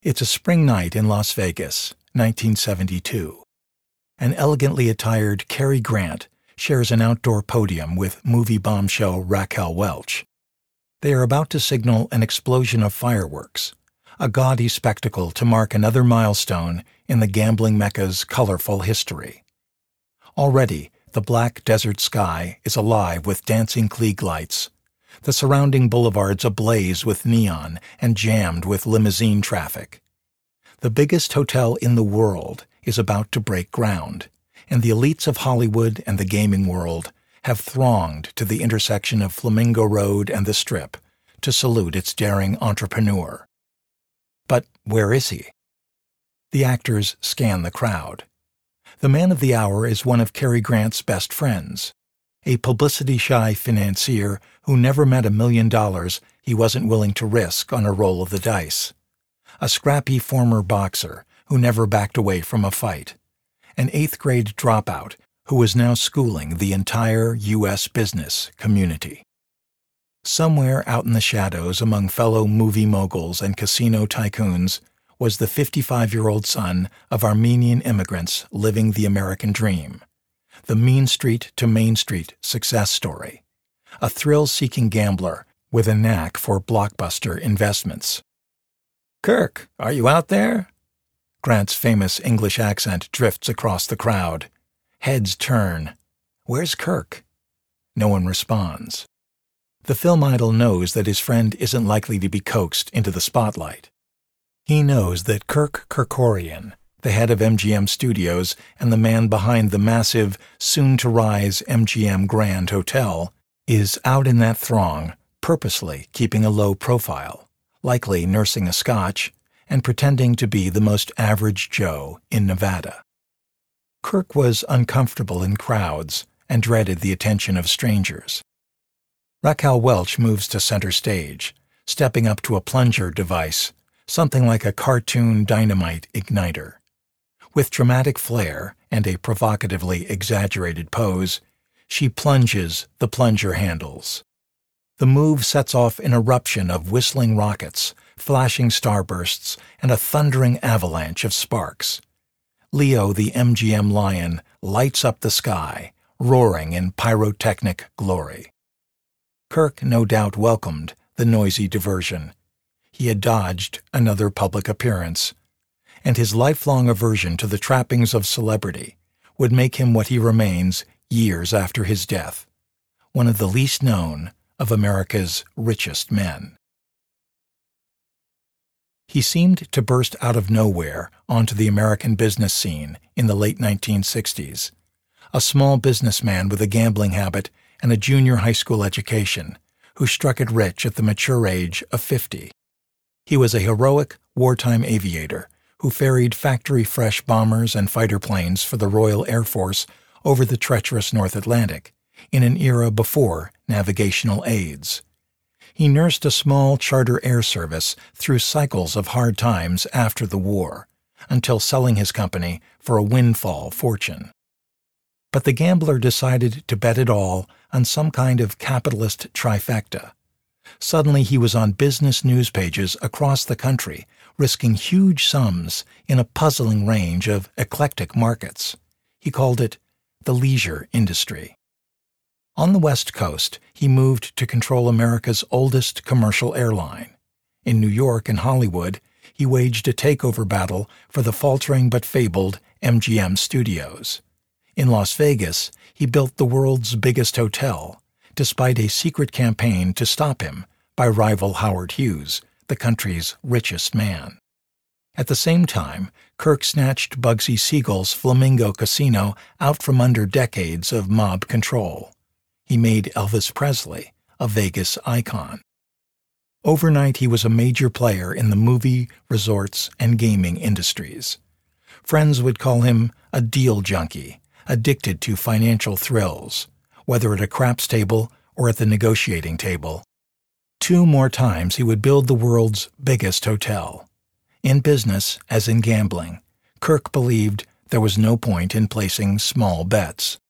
It's a spring night in Las Vegas, 1972. An elegantly attired Cary Grant shares an outdoor podium with movie bombshell Raquel Welch. They are about to signal an explosion of fireworks, a gaudy spectacle to mark another milestone in the gambling mecca's colorful history. Already, the black desert sky is alive with dancing Klieg lights, the surrounding boulevards ablaze with neon and jammed with limousine traffic. The biggest hotel in the world is about to break ground, and the elites of Hollywood and the gaming world have thronged to the intersection of Flamingo Road and the Strip to salute its daring entrepreneur. But where is he? The actors scan the crowd. The man of the hour is one of Cary Grant's best friends, a publicity-shy financier who never met $1 million he wasn't willing to risk on a roll of the dice, a scrappy former boxer who never backed away from a fight, an 8th-grade dropout who is now schooling the entire U.S. business community. Somewhere out in the shadows among fellow movie moguls and casino tycoons was the 55-year-old son of Armenian immigrants living the American dream, the Mean Street to Main Street success story, a thrill-seeking gambler with a knack for blockbuster investments. "Kirk, are you out there?" Grant's famous English accent drifts across the crowd. Heads turn. Where's Kirk? No one responds. The film idol knows that his friend isn't likely to be coaxed into the spotlight. He knows that Kirk Kerkorian, the head of MGM Studios and the man behind the massive, soon-to-rise MGM Grand Hotel, is out in that throng, purposely keeping a low profile, likely nursing a scotch, and pretending to be the most average Joe in Nevada. Kirk was uncomfortable in crowds and dreaded the attention of strangers. Raquel Welch moves to center stage, stepping up to a plunger device, something like a cartoon dynamite igniter. With dramatic flair and a provocatively exaggerated pose, she plunges the plunger handles. The move sets off an eruption of whistling rockets, flashing starbursts, and a thundering avalanche of sparks. Leo the MGM Lion lights up the sky, roaring in pyrotechnic glory. Kirk no doubt welcomed the noisy diversion. He had dodged another public appearance, and his lifelong aversion to the trappings of celebrity would make him what he remains years after his death, one of the least known of America's richest men. He seemed to burst out of nowhere onto the American business scene in the late 1960s, a small businessman with a gambling habit and a junior high school education who struck it rich at the mature age of 50. He was a heroic wartime aviator who ferried factory-fresh bombers and fighter planes for the Royal Air Force over the treacherous North Atlantic in an era before navigational aids. He nursed a small charter air service through cycles of hard times after the war, until selling his company for a windfall fortune. But the gambler decided to bet it all on some kind of capitalist trifecta. Suddenly he was on business news pages across the country, risking huge sums in a puzzling range of eclectic markets. He called it the leisure industry. On the West Coast, he moved to control America's oldest commercial airline. In New York and Hollywood, he waged a takeover battle for the faltering but fabled MGM Studios. In Las Vegas, he built the world's biggest hotel, despite a secret campaign to stop him by rival Howard Hughes, the country's richest man. At the same time, Kirk snatched Bugsy Siegel's Flamingo Casino out from under decades of mob control. He made Elvis Presley a Vegas icon. Overnight, he was a major player in the movie, resorts, and gaming industries. Friends would call him a deal junkie, addicted to financial thrills, whether at a craps table or at the negotiating table. 2 more times he would build the world's biggest hotel. In business, as in gambling, Kirk believed there was no point in placing small bets.